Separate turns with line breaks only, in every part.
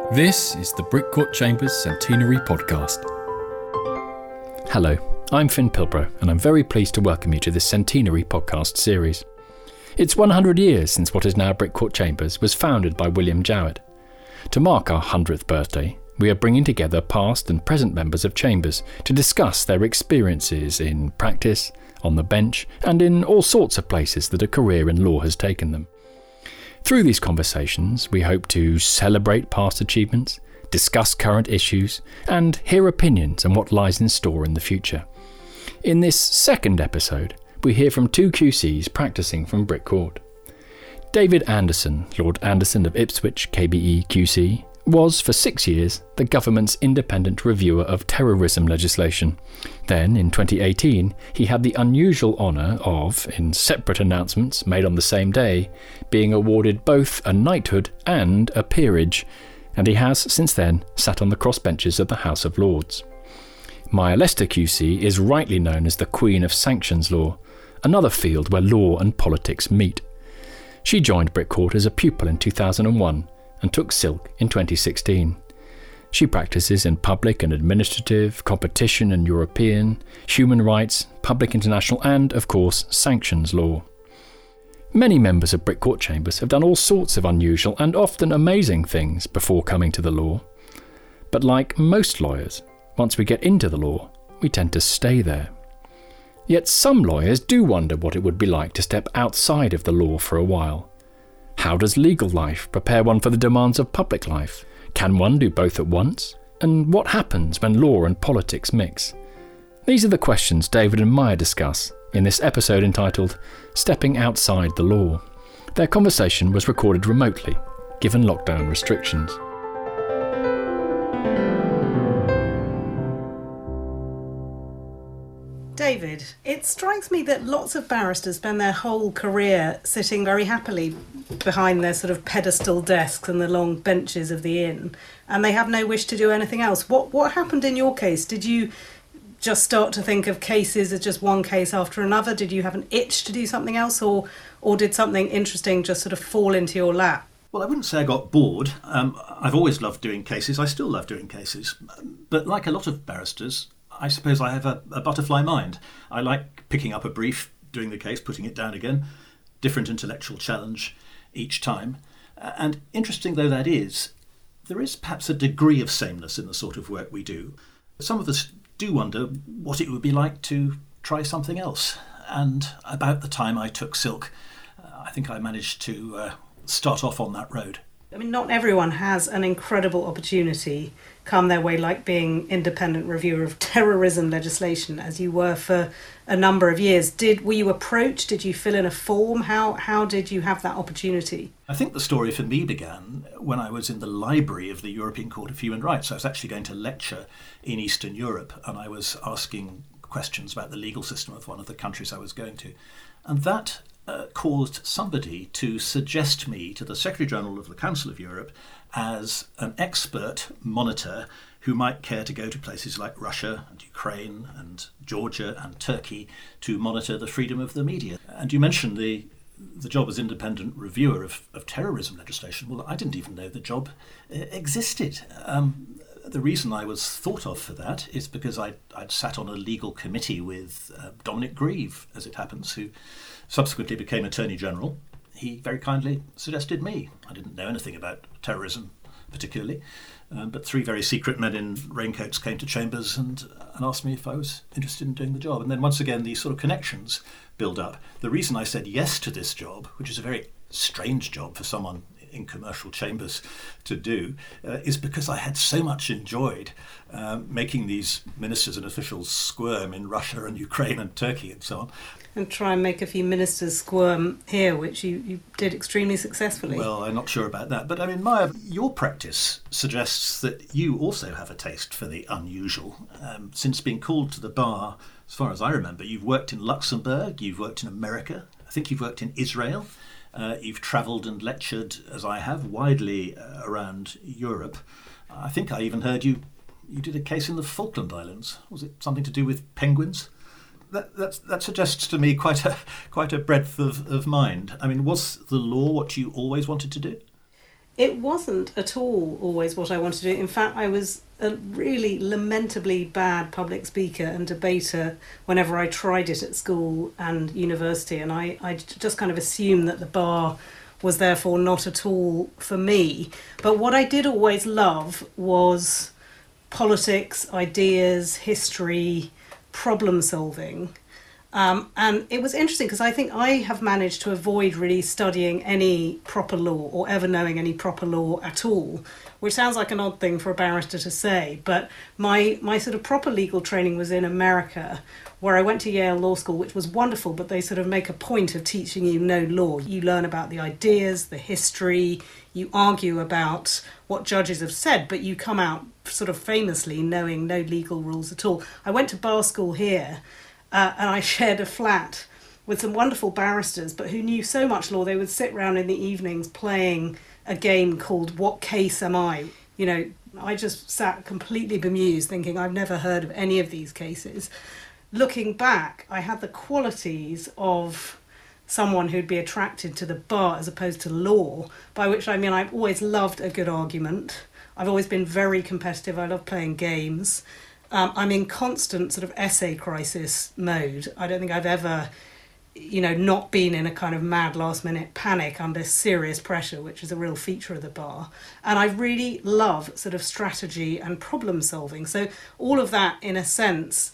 This is the Brick Court Chambers Centenary Podcast.
Hello, I'm Finn Pilbrow, and I'm very pleased to welcome you to this Centenary podcast series. It's 100 years since what is now Brick Court Chambers was founded by William Jowett. To mark our 100th birthday, we are bringing together past and present members of Chambers to discuss their experiences in practice, on the bench, and in all sorts of places that a career in law has taken them. Through these conversations, we hope to celebrate past achievements, discuss current issues, and hear opinions on what lies in store in the future. In this second episode, we hear from two QCs practising from Brick Court. David Anderson, Lord Anderson of Ipswich, KBE QC, was for 6 years the government's independent reviewer of terrorism legislation. Then, in 2018, he had the unusual honour of, in separate announcements made on the same day, being awarded both a knighthood and a peerage, and he has, since then, sat on the crossbenches of the House of Lords. Maya Lester QC is rightly known as the Queen of Sanctions Law, another field where law and politics meet. She joined Brick Court as a pupil in 2001, and took silk in 2016. She practices in public and administrative, competition and European, human rights, public international and, of course, sanctions law. Many members of Brick Court Chambers have done all sorts of unusual and often amazing things before coming to the law. But like most lawyers, once we get into the law, we tend to stay there. Yet some lawyers do wonder what it would be like to step outside of the law for a while. How does legal life prepare one for the demands of public life? Can one do both at once? And what happens when law and politics mix? These are the questions David and Maya discuss in this episode entitled Stepping Outside the Law. Their conversation was recorded remotely, given lockdown restrictions.
David, it strikes me that lots of barristers spend their whole career sitting very happily behind their sort of pedestal desks and the long benches of the inn, and they have no wish to do anything else. What happened in your case? Did you just start to think of cases as just one case after another? Did you have an itch to do something else, or did something interesting just sort of fall into your lap?
Well, I wouldn't say I got bored. I've always loved doing cases. I still love doing cases. But like a lot of barristers, I suppose I have a butterfly mind. I like picking up a brief, doing the case, putting it down again. Different intellectual challenge each time. And interesting though that is, there is perhaps a degree of sameness in the sort of work we do. Some of us do wonder what it would be like to try something else. And about the time I took silk, I think I managed to start off on that road.
I mean, not everyone has an incredible opportunity come their way like being independent reviewer of terrorism legislation, as you were for a number of years. Were you approached? Did you fill in a form? How did you have that opportunity?
I think the story for me began when I was in the library of the European Court of Human Rights. I was actually going to lecture in Eastern Europe, and I was asking questions about the legal system of one of the countries I was going to. And that caused somebody to suggest me to the Secretary-General of the Council of Europe as an expert monitor who might care to go to places like Russia and Ukraine and Georgia and Turkey to monitor the freedom of the media. And you mentioned the job as independent reviewer of terrorism legislation. Well, I didn't even know the job existed. The reason I was thought of for that is because I'd sat on a legal committee with Dominic Grieve, as it happens, who subsequently became Attorney General. He very kindly suggested me. I didn't know anything about terrorism particularly, but three very secret men in raincoats came to Chambers and asked me if I was interested in doing the job. And then once again, these sort of connections build up. The reason I said yes to this job, which is a very strange job for someone in commercial chambers to do, is because I had so much enjoyed making these ministers and officials squirm in Russia and Ukraine and Turkey and so on.
And try and make a few ministers squirm here, which you did extremely successfully.
Well, I'm not sure about that. But I mean, Maya, your practice suggests that you also have a taste for the unusual. Since being called to the bar, as far as I remember, you've worked in Luxembourg, you've worked in America, I think you've worked in Israel. You've travelled and lectured, as I have, widely around Europe. I think I even heard you did a case in the Falkland Islands. Was it something to do with penguins? That suggests to me quite a breadth of mind. I mean, was the law what you always wanted to do?
It wasn't at all always what I wanted to do. In fact, I was a really lamentably bad public speaker and debater whenever I tried it at school and university, and I just kind of assumed that the bar was therefore not at all for me. But what I did always love was politics, ideas, history, problem solving. And it was interesting because I think I have managed to avoid really studying any proper law or ever knowing any proper law at all, which sounds like an odd thing for a barrister to say. But my sort of proper legal training was in America, where I went to Yale Law School, which was wonderful, but they sort of make a point of teaching you no law. You learn about the ideas, the history, you argue about what judges have said, but you come out sort of famously knowing no legal rules at all. I went to bar school here, and I shared a flat with some wonderful barristers, but who knew so much law, they would sit round in the evenings playing a game called What Case Am I? You know, I just sat completely bemused thinking I've never heard of any of these cases. Looking back, I had the qualities of someone who'd be attracted to the bar as opposed to law, by which I mean I've always loved a good argument. I've always been very competitive. I love playing games. I'm in constant sort of essay crisis mode. I don't think I've ever, not been in a kind of mad last minute panic under serious pressure, which is a real feature of the bar. And I really love sort of strategy and problem solving. So all of that, in a sense,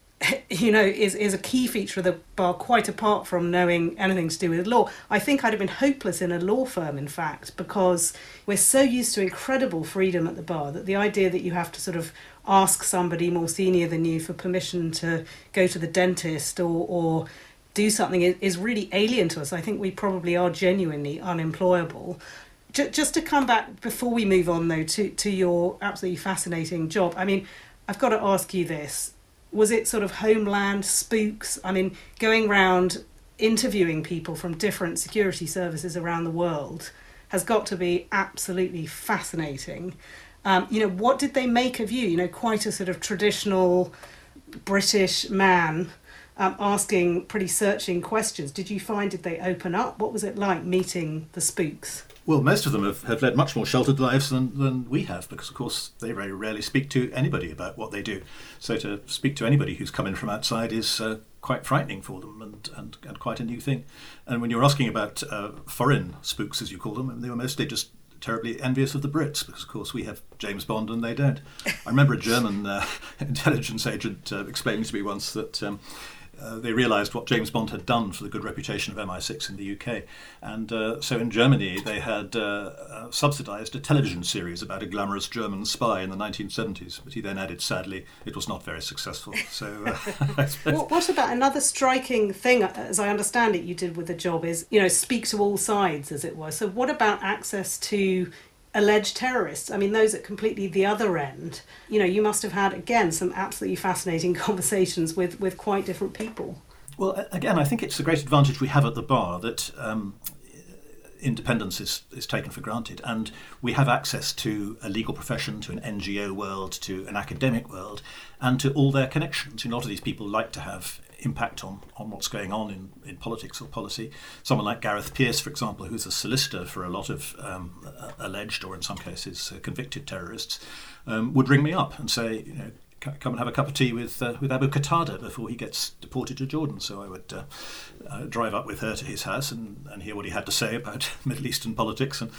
is a key feature of the bar, quite apart from knowing anything to do with law. I think I'd have been hopeless in a law firm, in fact, because we're so used to incredible freedom at the bar that the idea that you have to sort of ask somebody more senior than you for permission to go to the dentist or do something is really alien to us. I think we probably are genuinely unemployable. Just to come back before we move on, though, to your absolutely fascinating job. I mean, I've got to ask you this. Was it sort of Homeland, spooks? I mean, going round interviewing people from different security services around the world has got to be absolutely fascinating. What did they make of you? Quite a sort of traditional British man asking pretty searching questions. Did they open up? What was it like meeting the spooks?
Well, most of them have led much more sheltered lives than we have, because, of course, they very rarely speak to anybody about what they do. So to speak to anybody who's come in from outside is quite frightening for them and quite a new thing. And when you're asking about foreign spooks, as you call them, they were mostly just terribly envious of the Brits, because, of course, we have James Bond and they don't. I remember a German intelligence agent explaining to me once that they realised what James Bond had done for the good reputation of MI6 in the UK. And so in Germany, they had subsidised a television series about a glamorous German spy in the 1970s. But he then added, sadly, it was not very successful. So,
what about another striking thing, as I understand it, you did with the job is, speak to all sides, as it were. So what about access to alleged terrorists? I mean, those at completely the other end. You must have had, again, some absolutely fascinating conversations with quite different people.
Well, again, I think it's a great advantage we have at the bar that independence is taken for granted, and we have access to a legal profession, to an NGO world, to an academic world, and to all their connections. A lot of these people like to have impact on what's going on in politics or policy. Someone like Gareth Peirce, for example, who's a solicitor for a lot of alleged, or in some cases convicted terrorists, would ring me up and say, come and have a cup of tea with Abu Qatada before he gets deported to Jordan. So I would drive up with her to his house and hear what he had to say about Middle Eastern politics. And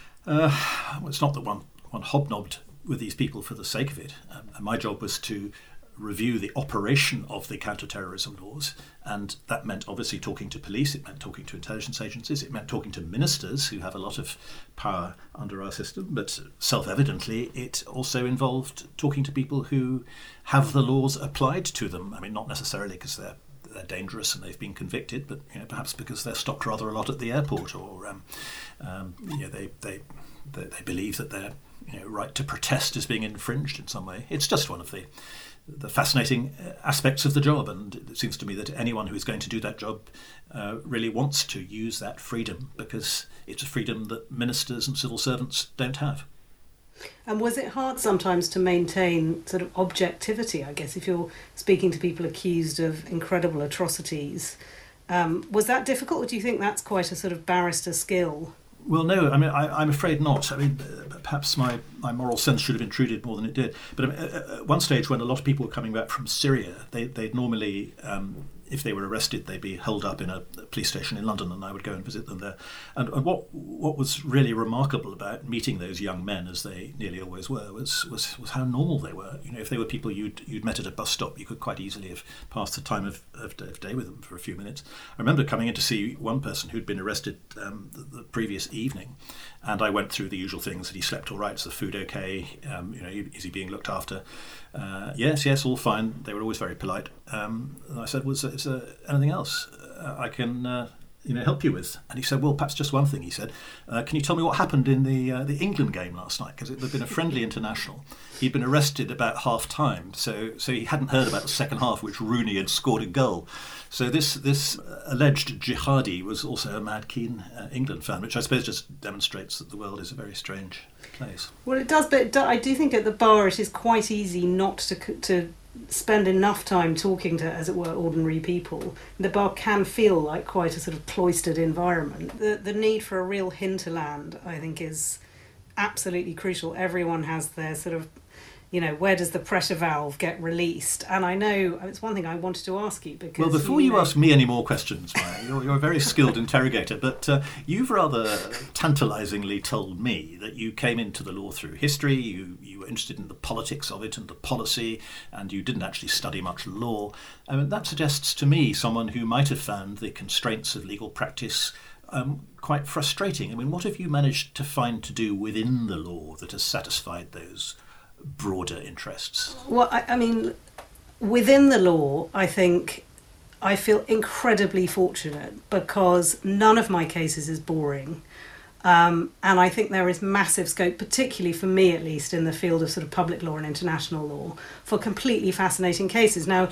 it's not that one hobnobbed with these people for the sake of it. And my job was to review the operation of the counter-terrorism laws, and that meant obviously talking to police, it meant talking to intelligence agencies, it meant talking to ministers who have a lot of power under our system, but self-evidently it also involved talking to people who have the laws applied to them. I mean, not necessarily because they're dangerous and they've been convicted, but perhaps because they're stopped rather a lot at the airport, or they believe that their right to protest is being infringed in some way. It's just one of the fascinating aspects of the job, and it seems to me that anyone who is going to do that job really wants to use that freedom, because it's a freedom that ministers and civil servants don't have.
And was it hard sometimes to maintain sort of objectivity, I guess, if you're speaking to people accused of incredible atrocities? Was that difficult, or do you think that's quite a sort of barrister skill?
Well, no, I mean, I'm afraid not. I mean, perhaps my moral sense should have intruded more than it did. But at one stage, when a lot of people were coming back from Syria, they'd normally, if they were arrested, they'd be held up in a police station in London, and I would go and visit them there. And what was really remarkable about meeting those young men, as they nearly always were, was how normal they were. You know, if they were people you'd met at a bus stop, you could quite easily have passed the time of day with them for a few minutes. I remember coming in to see one person who'd been arrested the previous evening, and I went through the usual things. That he slept all right? Is the food okay? Is he being looked after? Yes, all fine. They were always very polite. And I said, is there anything else I can help you with? And he said, well, perhaps just one thing. He said, can you tell me what happened in the England game last night? Because there'd been a friendly international. He'd been arrested about half time, so he hadn't heard about the second half, which Rooney had scored a goal. So this alleged jihadi was also a mad keen England fan, which I suppose just demonstrates that the world is a very strange place.
Well, it does, but I do think at the bar it is quite easy not to spend enough time talking to, as it were, ordinary people. The bar can feel like quite a sort of cloistered environment. The need for a real hinterland, I think, is absolutely crucial. Everyone has their sort of, where does the pressure valve get released? And I know it's one thing I wanted to ask you because...
Well, before you ask me any more questions, Maya, you're a very skilled interrogator, but you've rather tantalisingly told me that you came into the law through history, you were interested in the politics of it and the policy, and you didn't actually study much law. I mean, that suggests to me someone who might have found the constraints of legal practice quite frustrating. I mean, what have you managed to find to do within the law that has satisfied those broader interests?
Well, I mean, within the law, I think I feel incredibly fortunate because none of my cases is boring. And I think there is massive scope, particularly for me at least, in the field of sort of public law and international law, for completely fascinating cases. Now,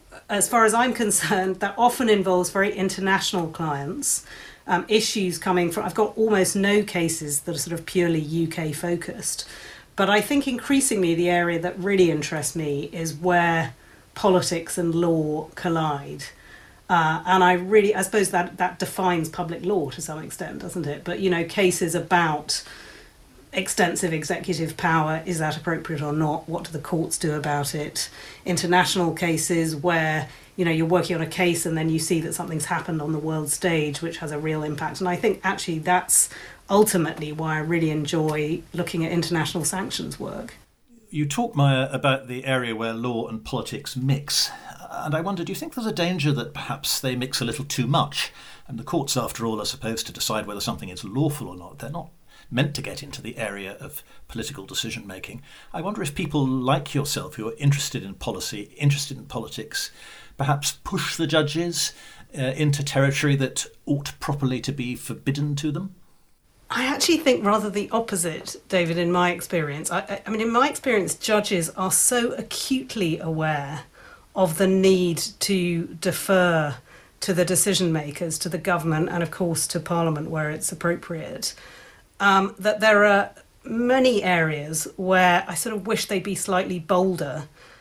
as far as I'm concerned, that often involves very international clients, issues coming from... I've got almost no cases that are sort of purely UK focused. But I think increasingly the area that really interests me is where politics and law collide. And I suppose that defines public law to some extent, doesn't it? But, cases about extensive executive power, is that appropriate or not? What do the courts do about it? International cases where, you're working on a case and then you see that something's happened on the world stage which has a real impact. And I think actually that's ultimately why I really enjoy looking at international sanctions work.
You talk, Maya, about the area where law and politics mix. And I wonder, do you think there's a danger that perhaps they mix a little too much? And the courts, after all, are supposed to decide whether something is lawful or not. They're not meant to get into the area of political decision-making. I wonder if people like yourself, who are interested in policy, interested in politics, perhaps push the judges into territory that ought properly to be forbidden to them?
I actually think rather the opposite, David, in my experience. I mean, in my experience, judges are so acutely aware of the need to defer to the decision makers, to the government, and of course to Parliament where it's appropriate, that there are many areas where I sort of wish they'd be slightly bolder.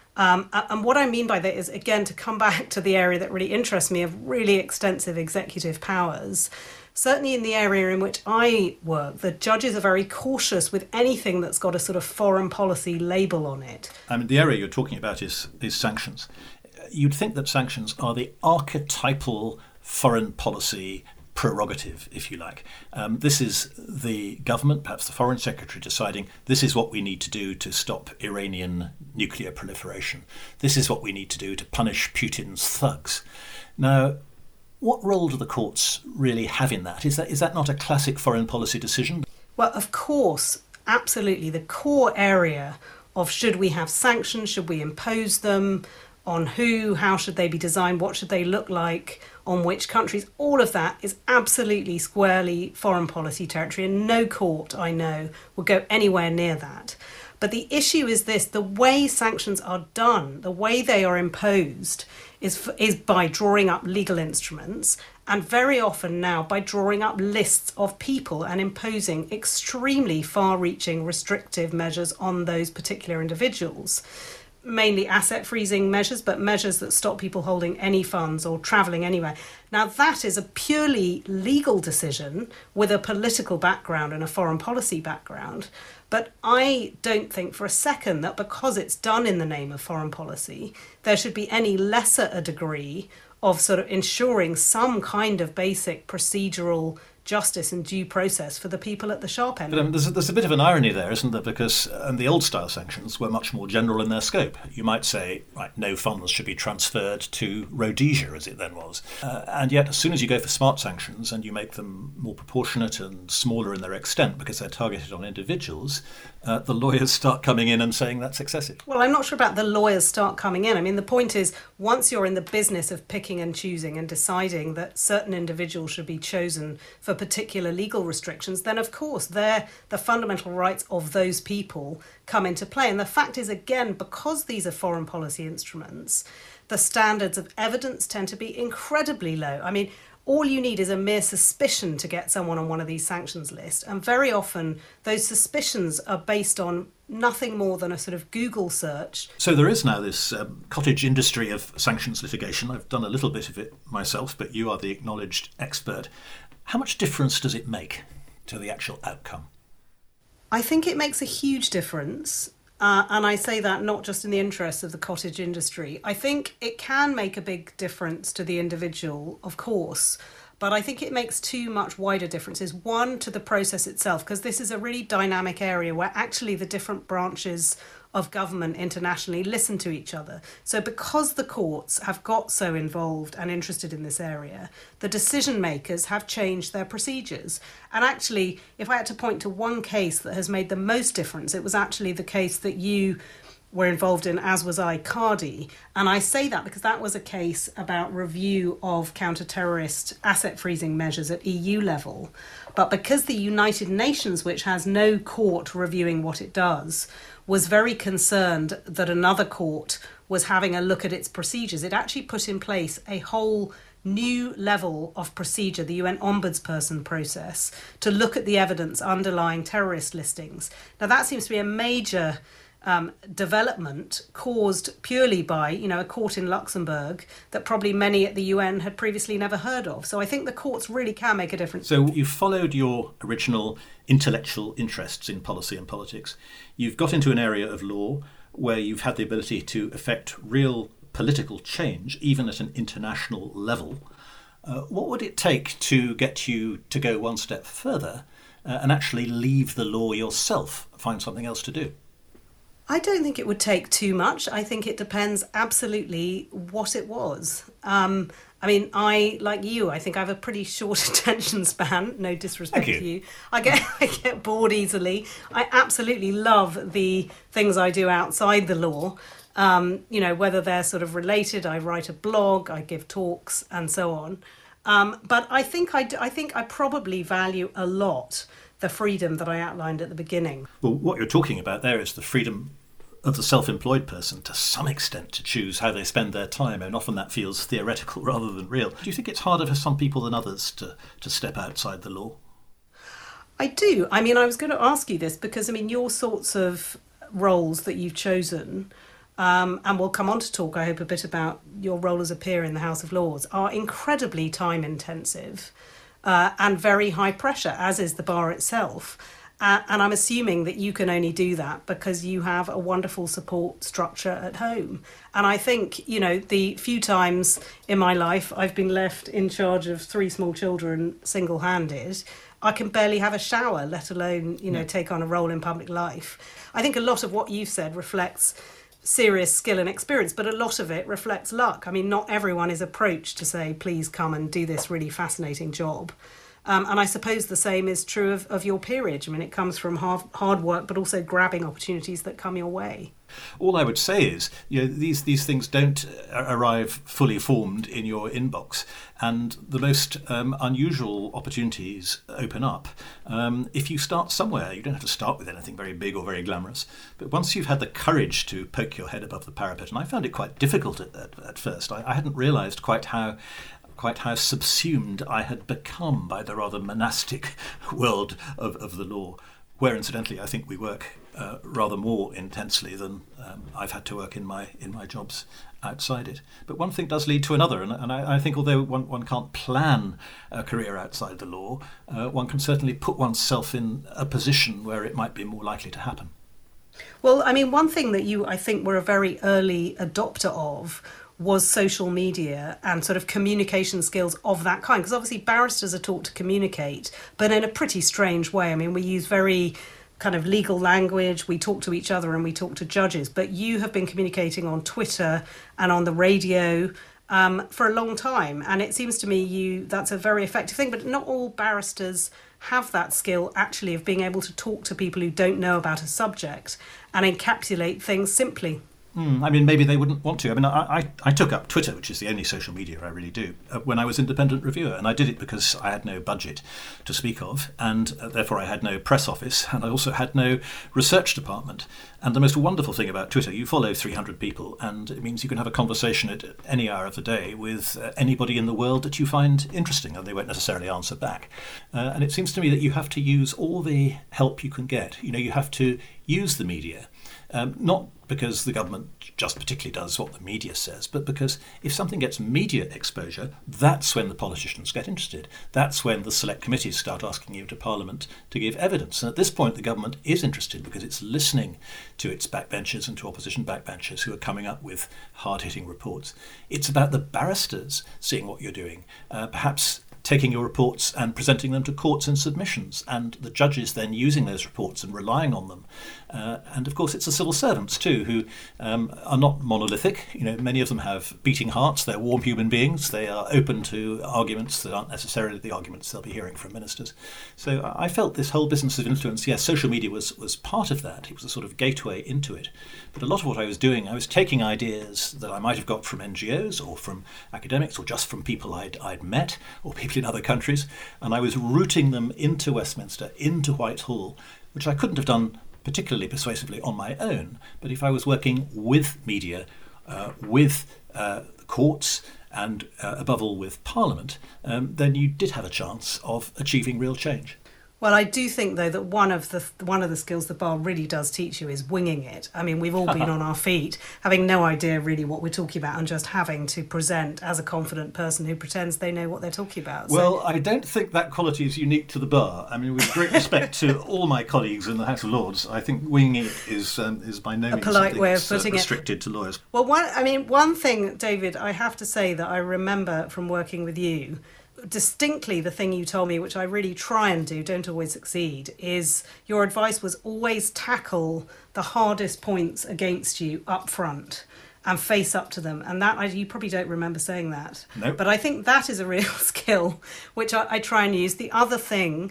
And what I mean by that is, again, to come back to the area that really interests me of really extensive executive powers. Certainly in the area in which I work, the judges are very cautious with anything that's got a sort of foreign policy label on it.
I mean, the area you're talking about is sanctions. You'd think that sanctions are the archetypal foreign policy prerogative, if you like. This is the government, perhaps the foreign secretary, deciding this is what we need to do to stop Iranian nuclear proliferation. This is what we need to do to punish Putin's thugs. Now, what role do the courts really have in that? Is that not a classic foreign policy decision?
Well, of course, absolutely. The core area of should we have sanctions, should we impose them, on who, how should they be designed, what should they look like, on which countries, all of that is absolutely squarely foreign policy territory, and no court, I know, will go anywhere near that. But the issue is this: the way sanctions are done, the way they are imposed, is by drawing up legal instruments, and very often now by drawing up lists of people and imposing extremely far-reaching restrictive measures on those particular individuals. mainly asset freezing measures, but measures that stop people holding any funds or travelling anywhere. Now, that is a purely legal decision with a political background and a foreign policy background. But I don't think for a second that because it's done in the name of foreign policy, there should be any lesser a degree of sort of ensuring some kind of basic procedural justice and due process for the people at the sharp end.
But there's a bit of an irony there, isn't there? Because the old-style sanctions were much more general in their scope. You might say, right, no funds should be transferred to Rhodesia, as it then was. And yet, as soon as you go for smart sanctions and you make them more proportionate and smaller in their extent because they're targeted on individuals, the lawyers start coming in and saying that's excessive.
Well, I'm not sure about the lawyers start coming in. I mean, the point is, once you're in the business of picking and choosing and deciding that certain individuals should be chosen for particular legal restrictions, then of course the fundamental rights of those people come into play. And the fact is, again, because these are foreign policy instruments, the standards of evidence tend to be incredibly low. I mean, all you need is a mere suspicion to get someone on one of these sanctions lists. And very often those suspicions are based on nothing more than a sort of Google search.
So there is now this cottage industry of sanctions litigation. I've done a little bit of it myself, but you are the acknowledged expert. How much difference does it make to the actual outcome?
I think it makes a huge difference. And I say that not just in the interests of the cottage industry. I think it can make a big difference to the individual, of course, but I think it makes two much wider differences. One, to the process itself, because this is a really dynamic area where actually the different branches of government internationally listen to each other. So because the courts have got so involved and interested in this area, the decision makers have changed their procedures. And actually, if I had to point to one case that has made the most difference, it was actually the case that you were involved in, as was I, Cardi. And I say that because that was a case about review of counter-terrorist asset freezing measures at EU level. But because the United Nations, which has no court reviewing what it does, was very concerned that another court was having a look at its procedures, it actually put in place a whole new level of procedure, the UN Ombudsperson process, to look at the evidence underlying terrorist listings. Now, that seems to be a major development caused purely by, a court in Luxembourg that probably many at the UN had previously never heard of. So I think the courts really can make a difference.
So you followed your original intellectual interests in policy and politics. You've got into an area of law where you've had the ability to effect real political change, even at an international level. What would it take to get you to go one step further and actually leave the law yourself, find something else to do?
I don't think it would take too much. I think it depends absolutely what it was. I, like you, I think I have a pretty short attention span, no disrespect to you. I get bored easily. I absolutely love the things I do outside the law. Whether they're sort of related, I write a blog, I give talks and so on. But I think I probably value a lot the freedom that I outlined at the beginning.
Well, what you're talking about there is the freedom of the self-employed person to some extent to choose how they spend their time, and often that feels theoretical rather than real. Do you think it's harder for some people than others to step outside the law?
I do. I was going to ask you this because, your sorts of roles that you've chosen, and we'll come on to talk, I hope, a bit about your role as a peer in the House of Lords, are incredibly time-intensive. And very high pressure, as is the bar itself. And I'm assuming that you can only do that because you have a wonderful support structure at home. And I think, the few times in my life I've been left in charge of 3 small children single-handed, I can barely have a shower, let alone, take on a role in public life. I think a lot of what you've said reflects serious skill and experience, but a lot of it reflects luck. Not everyone is approached to say, please come and do this really fascinating job. And I suppose the same is true of your peerage. It comes from hard work, but also grabbing opportunities that come your way.
All I would say is, these things don't arrive fully formed in your inbox, and the most unusual opportunities open up. If you start somewhere, you don't have to start with anything very big or very glamorous, but once you've had the courage to poke your head above the parapet, and I found it quite difficult at first. I hadn't realised quite how subsumed I had become by the rather monastic world of the law. where incidentally I think we work rather more intensely than I've had to work in my jobs outside it. But one thing does lead to another, and I think although one can't plan a career outside the law, one can certainly put oneself in a position where it might be more likely to happen.
Well, I mean, one thing that you, I think, were a very early adopter of was social media and sort of communication skills of that kind. Because obviously barristers are taught to communicate, but in a pretty strange way. I mean, we use very kind of legal language, we talk to each other and we talk to judges, but you have been communicating on Twitter and on the radio for a long time. And it seems to me that's a very effective thing, but not all barristers have that skill actually of being able to talk to people who don't know about a subject and encapsulate things simply.
I mean, maybe they wouldn't want to. I mean, I took up Twitter, which is the only social media I really do, when I was independent reviewer. And I did it because I had no budget to speak of, and therefore I had no press office, and I also had no research department. And the most wonderful thing about Twitter, you follow 300 people, and it means you can have a conversation at any hour of the day with anybody in the world that you find interesting, and they won't necessarily answer back. And it seems to me that you have to use all the help you can get. You know, you have to use the media. Not because the government just particularly does what the media says, but because if something gets media exposure, that's when the politicians get interested. That's when the select committees start asking you to Parliament to give evidence. And at this point, the government is interested because it's listening to its backbenchers and to opposition backbenchers who are coming up with hard-hitting reports. It's about the barristers seeing what you're doing, perhaps taking your reports and presenting them to courts in submissions, and the judges then using those reports and relying on them. And of course, it's the civil servants too, who are not monolithic. You know, many of them have beating hearts. They're warm human beings. They are open to arguments that aren't necessarily the arguments they'll be hearing from ministers. So I felt this whole business of influence, yes, social media was part of that. It was a sort of gateway into it. But a lot of what I was doing, I was taking ideas that I might have got from NGOs or from academics or just from people I'd met or people in other countries, and I was rooting them into Westminster, into Whitehall, which I couldn't have done particularly persuasively on my own. But if I was working with media, with courts, and above all with Parliament, then you did have a chance of achieving real change.
Well, I do think, though, that one of the skills the bar really does teach you is winging it. I mean, we've all been on our feet, having no idea really what we're talking about and just having to present as a confident person who pretends they know what they're talking about.
Well, I don't think that quality is unique to the bar. I mean, with great respect to all my colleagues in the House of Lords, I think winging it is by no means
a polite way of putting
restricted to lawyers.
Well, one thing, David, I have to say that I remember from working with you, distinctly the thing you told me, which I really try and do, don't always succeed, is your advice was always tackle the hardest points against you up front and face up to them. And that, you probably don't remember saying that.
Nope.
But I think that is a real skill, which I try and use. The other thing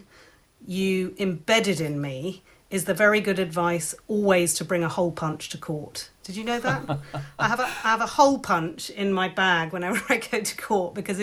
you embedded in me is the very good advice always to bring a hole punch to court. Did you know that? I have a hole punch in my bag whenever I go to court because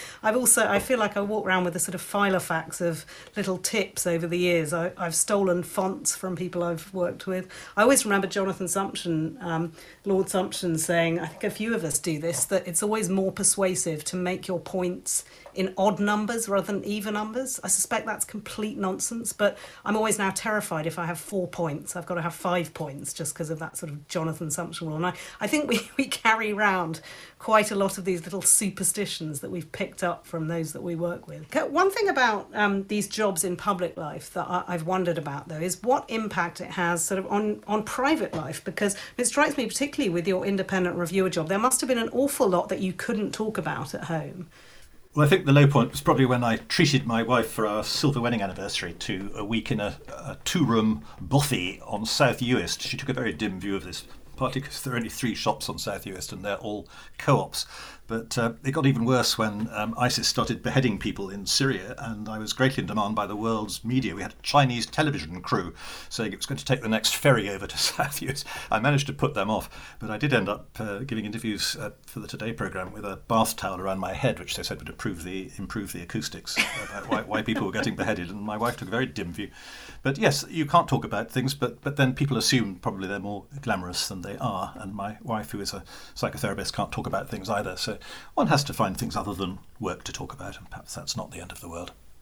I feel like I walk around with a sort of filofax of little tips over the years. I've stolen fonts from people I've worked with. I always remember Jonathan Sumption, Lord Sumption, saying, I think a few of us do this, that it's always more persuasive to make your points in odd numbers rather than even numbers. I suspect that's complete nonsense, but I'm always now terrified if I have 4 points, I've got to have 5 points just because of that sort of Jonathan Sumption rule. And I think we carry around quite a lot of these little superstitions that we've picked up from those that we work with. One thing about these jobs in public life that I've wondered about, though, is what impact it has sort of on private life, because it strikes me, particularly with your independent reviewer job, there must have been an awful lot that you couldn't talk about at home.
Well, I think the low point was probably when I treated my wife for our silver wedding anniversary to a week in a 2-room bothy on South Uist. She took a very dim view of this, partly because there are only 3 shops on South Uist and they're all co-ops. But it got even worse when ISIS started beheading people in Syria, and I was greatly in demand by the world's media. We had a Chinese television crew saying it was going to take the next ferry over to South Uist. I managed to put them off, but I did end up giving interviews for the Today programme with a bath towel around my head, which they said would improve the acoustics about why people were getting beheaded, and my wife took a very dim view. But yes, you can't talk about things, but then people assume probably they're more glamorous than they are, and my wife, who is a psychotherapist, can't talk about things either. So one has to find things other than work to talk about, and perhaps that's not the end of the world.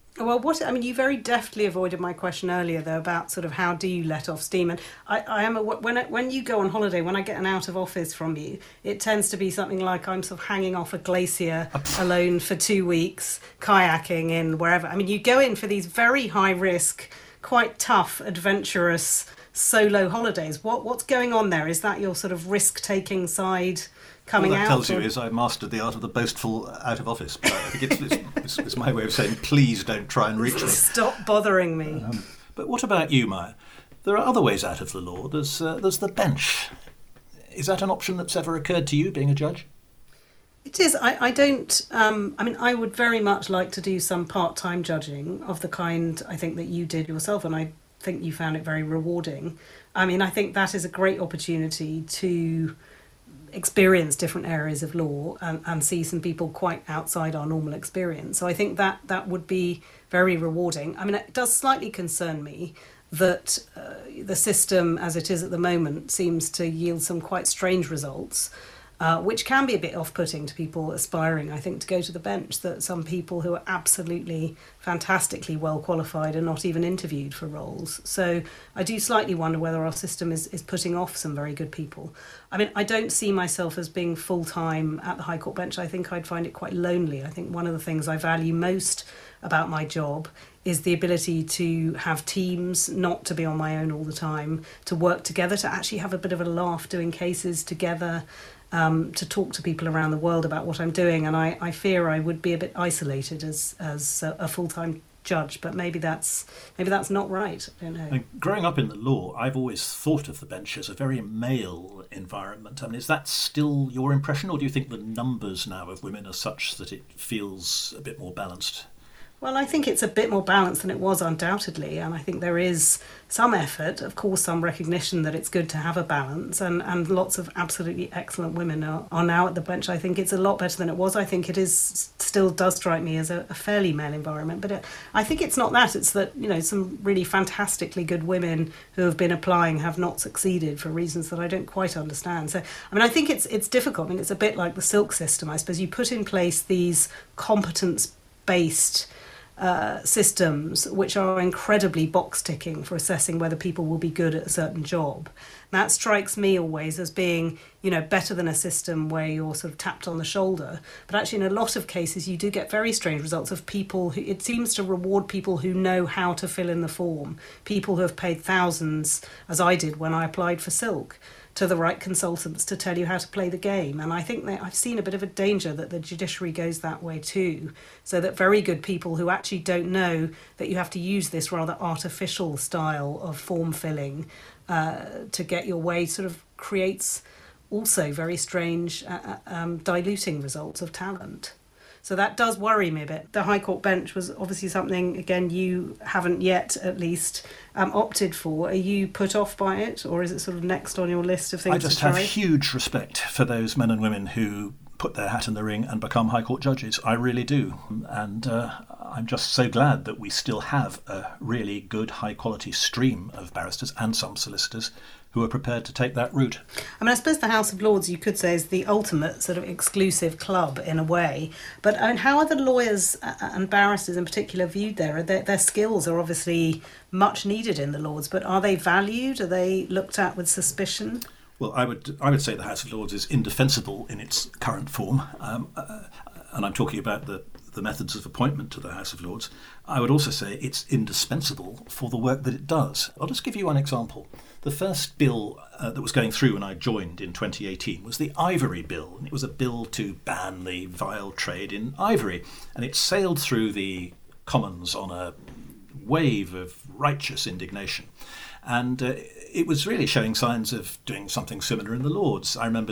Well, you very deftly avoided my question earlier, though, about sort of how do you let off steam. And I am when you go on holiday, when I get an out of office from you, it tends to be something like I'm sort of hanging off a glacier alone for 2 weeks, kayaking in wherever. I mean, you go in for these very high risk, quite tough, adventurous solo holidays. What's going on there? Is that your sort of risk taking side coming
All that
out?
tells you is I mastered the art of the boastful out of office. But I think it's my way of saying, please don't try and reach me.
Stop bothering me.
But what about you, Maya? There are other ways out of the law. There's the bench. Is that an option that's ever occurred to you, being a judge?
It is. I don't. I would very much like to do some part-time judging of the kind I think that you did yourself, and I think you found it very rewarding. I think that is a great opportunity to experience different areas of law and see some people quite outside our normal experience. So I think that would be very rewarding. It does slightly concern me that the system as it is at the moment seems to yield some quite strange results, which can be a bit off-putting to people aspiring, I think, to go to the bench, that some people who are absolutely fantastically well qualified are not even interviewed for roles. So I do slightly wonder whether our system is putting off some very good people. I don't see myself as being full-time at the High Court bench. I think I'd find it quite lonely. I think one of the things I value most about my job is the ability to have teams, not to be on my own all the time, to work together, to actually have a bit of a laugh doing cases together, to talk to people around the world about what I'm doing. And I fear I would be a bit isolated as a full-time judge, but maybe that's not right. I don't know.
And growing up in the law, I've always thought of the bench as a very male environment. Is that still your impression, or do you think the numbers now of women are such that it feels a bit more balanced?
Well, I think it's a bit more balanced than it was, undoubtedly, and I think there is some effort, of course, some recognition that it's good to have a balance, and lots of absolutely excellent women are now at the bench. I think it's a lot better than it was. I think it still does strike me as a fairly male environment, but I think it's not that. It's that, some really fantastically good women who have been applying have not succeeded for reasons that I don't quite understand. So, I think it's difficult. It's a bit like the Silk system, I suppose. You put in place these competence-based systems which are incredibly box ticking for assessing whether people will be good at a certain job. That strikes me always as being, better than a system where you're sort of tapped on the shoulder. But actually, in a lot of cases, you do get very strange results of people who, it seems to reward people who know how to fill in the form, people who have paid thousands, as I did when I applied for Silk, to the right consultants to tell you how to play the game. And I think that I've seen a bit of a danger that the judiciary goes that way too, so that very good people who actually don't know that you have to use this rather artificial style of form filling to get your way sort of creates also very strange diluting results of talent. So that does worry me a bit. The High Court bench was obviously something, again, you haven't yet, at least, opted for. Are you put off by it, or is it sort of next on your list of things to try?
I just have huge respect for those men and women who put their hat in the ring and become High Court judges. I really do. And I'm just so glad that we still have a really good, high-quality stream of barristers and some solicitors who are prepared to take that route.
I suppose the House of Lords, you could say, is the ultimate sort of exclusive club in a way. But how are the lawyers and barristers in particular viewed there? Their skills are obviously much needed in the Lords, but are they valued? Are they looked at with suspicion?
Well, I would say the House of Lords is indefensible in its current form, and I'm talking about the methods of appointment to the House of Lords. I would also say it's indispensable for the work that it does. I'll just give you one example. The first bill that was going through when I joined in 2018 was the Ivory Bill, and it was a bill to ban the vile trade in ivory, and it sailed through the Commons on a wave of righteous indignation. And it was really showing signs of doing something similar in the Lords. I remember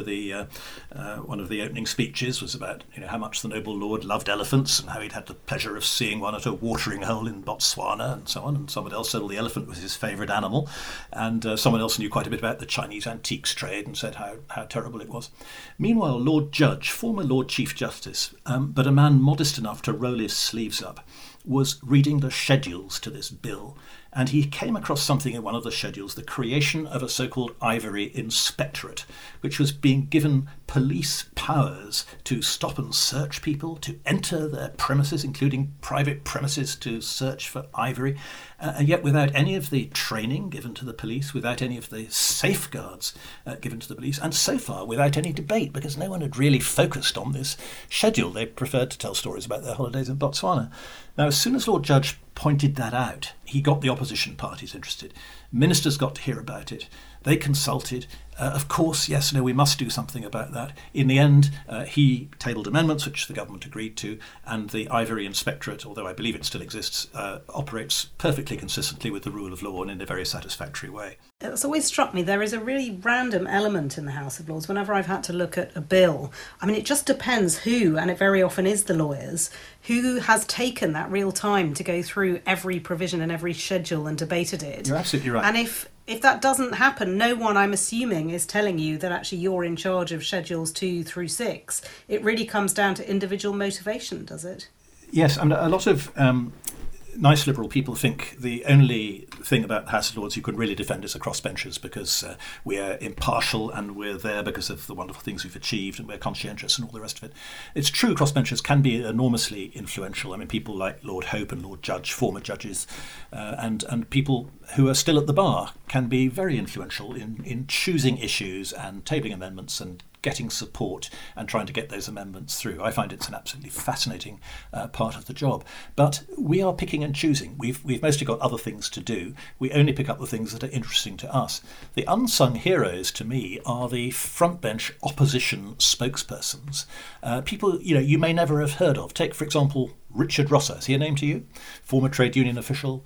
one of the opening speeches was about how much the noble Lord loved elephants and how he'd had the pleasure of seeing one at a watering hole in Botswana and so on. And someone else said the elephant was his favourite animal. And someone else knew quite a bit about the Chinese antiques trade and said how terrible it was. Meanwhile, Lord Judge, former Lord Chief Justice, but a man modest enough to roll his sleeves up, was reading the schedules to this bill And he came across something in one of the schedules, the creation of a so-called Ivory Inspectorate, which was being given police powers to stop and search people, to enter their premises, including private premises, to search for ivory, and yet without any of the training given to the police, without any of the safeguards given to the police, and so far without any debate, because no one had really focused on this schedule. They preferred to tell stories about their holidays in Botswana. Now, as soon as Lord Judge pointed that out, he got the opposition parties interested. Ministers got to hear about it. They consulted. Of course, yes, no, we must do something about that. In the end, he tabled amendments, which the government agreed to, and the Ivory Inspectorate, although I believe it still exists, operates perfectly consistently with the rule of law and in a very satisfactory way.
It's always struck me there is a really random element in the House of Lords. Whenever I've had to look at a bill, I mean, it just depends who, and it very often is the lawyers, who has taken that real time to go through every provision and every schedule and debated it.
You're absolutely right.
And if that doesn't happen, no one, I'm assuming, is telling you that actually you're in charge of schedules 2 through 6. It really comes down to individual motivation, does it?
Yes, and a lot of nice liberal people think the only thing about the House of Lords you can really defend is the crossbenchers, because we are impartial and we're there because of the wonderful things we've achieved and we're conscientious and all the rest of it. It's true, crossbenchers can be enormously influential. I mean, people like Lord Hope and Lord Judge, former judges, and people who are still at the bar can be very influential in choosing issues and tabling amendments and getting support and trying to get those amendments through. I find it's an absolutely fascinating part of the job. But we are picking and choosing. We've mostly got other things to do. We only pick up the things that are interesting to us. The unsung heroes, to me, are the front bench opposition spokespersons. People, you may never have heard of. Take, for example, Richard Rosser. Is he a name to you? Former trade union official,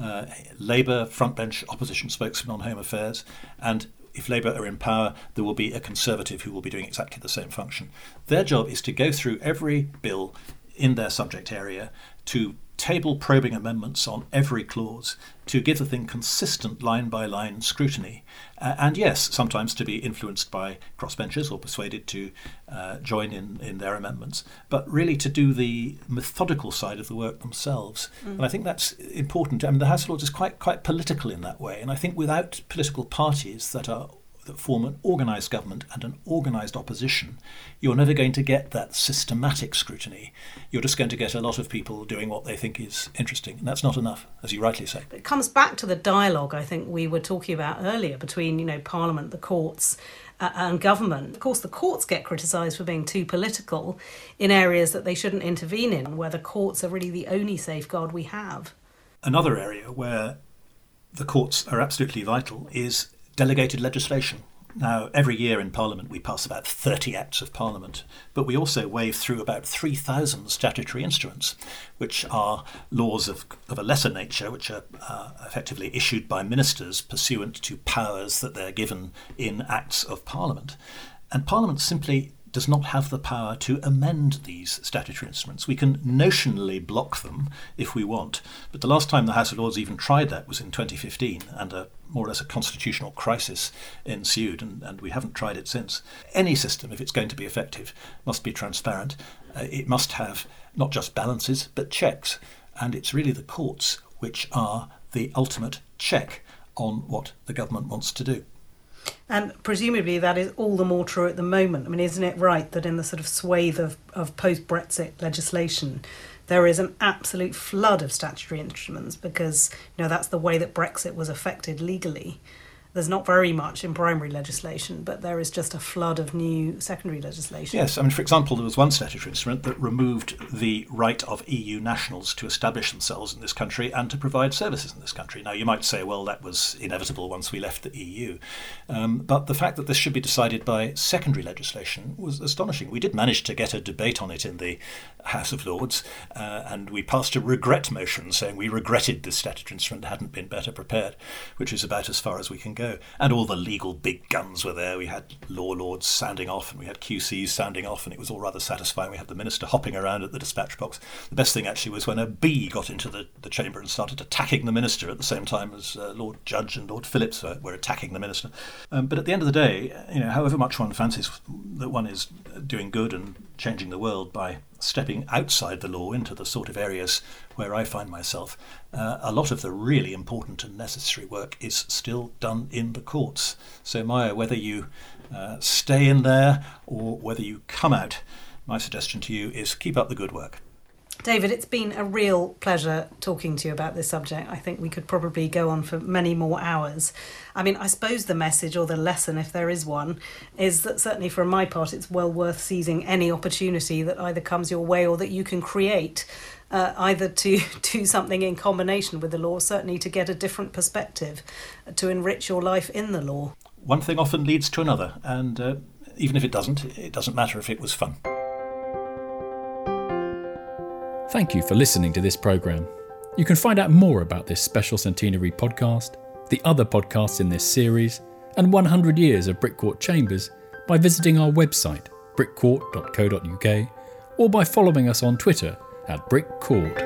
Labour front bench opposition spokesman on Home Affairs, and if Labour are in power, there will be a Conservative who will be doing exactly the same function. Their job is to go through every bill in their subject area, to table probing amendments on every clause, to give the thing consistent line-by-line scrutiny, and yes, sometimes to be influenced by crossbenchers or persuaded to join in their amendments, but really to do the methodical side of the work themselves. And I think that's important. I mean, the House of Lords is quite political in that way, and I think without political parties that form an organised government and an organised opposition, you're never going to get that systematic scrutiny. You're just going to get a lot of people doing what they think is interesting, and that's not enough, as you rightly say.
It comes back to the dialogue I think we were talking about earlier between, Parliament, the courts, and government. Of course, the courts get criticised for being too political in areas that they shouldn't intervene in, where the courts are really the only safeguard we have.
Another area where the courts are absolutely vital is delegated legislation. Now, every year in Parliament we pass about 30 Acts of Parliament, but we also wave through about 3,000 statutory instruments, which are laws of a lesser nature, which are effectively issued by ministers pursuant to powers that they're given in Acts of Parliament. And Parliament simply does not have the power to amend these statutory instruments. We can notionally block them if we want, but the last time the House of Lords even tried that was in 2015, and more or less a constitutional crisis ensued, and we haven't tried it since. Any system, if it's going to be effective, must be transparent. It must have not just balances, but checks, and it's really the courts which are the ultimate check on what the government wants to do.
And presumably that is all the more true at the moment. I mean, isn't it right that in the sort of swathe of post-Brexit legislation, there is an absolute flood of statutory instruments because, that's the way that Brexit was affected legally. There's not very much in primary legislation, but there is just a flood of new secondary legislation.
Yes, I mean, for example, there was one statutory instrument that removed the right of EU nationals to establish themselves in this country and to provide services in this country. Now, you might say, well, that was inevitable once we left the EU. But the fact that this should be decided by secondary legislation was astonishing. We did manage to get a debate on it in the House of Lords, and we passed a regret motion saying we regretted this statutory instrument hadn't been better prepared, which is about as far as we can go. And all the legal big guns were there. We had law lords sounding off and we had QCs sounding off, and it was all rather satisfying. We had the minister hopping around at the dispatch box. The best thing actually was when a bee got into the chamber and started attacking the minister at the same time as Lord Judge and Lord Phillips were attacking the minister. But at the end of the day, however much one fancies that one is doing good and changing the world by stepping outside the law into the sort of areas where I find myself, a lot of the really important and necessary work is still done in the courts. So Maya, whether you stay in there or whether you come out, my suggestion to you is keep up the good work.
David, it's been a real pleasure talking to you about this subject. I think we could probably go on for many more hours. I mean, I suppose the message or the lesson, if there is one, is that certainly for my part, it's well worth seizing any opportunity that either comes your way or that you can create, either to do something in combination with the law, certainly to get a different perspective, to enrich your life in the law.
One thing often leads to another, and even if it doesn't matter if it was fun.
Thank you for listening to this programme. You can find out more about this special centenary podcast, the other podcasts in this series, and 100 years of Brick Court Chambers by visiting our website, brickcourt.co.uk, or by following us on Twitter @BrickCourt.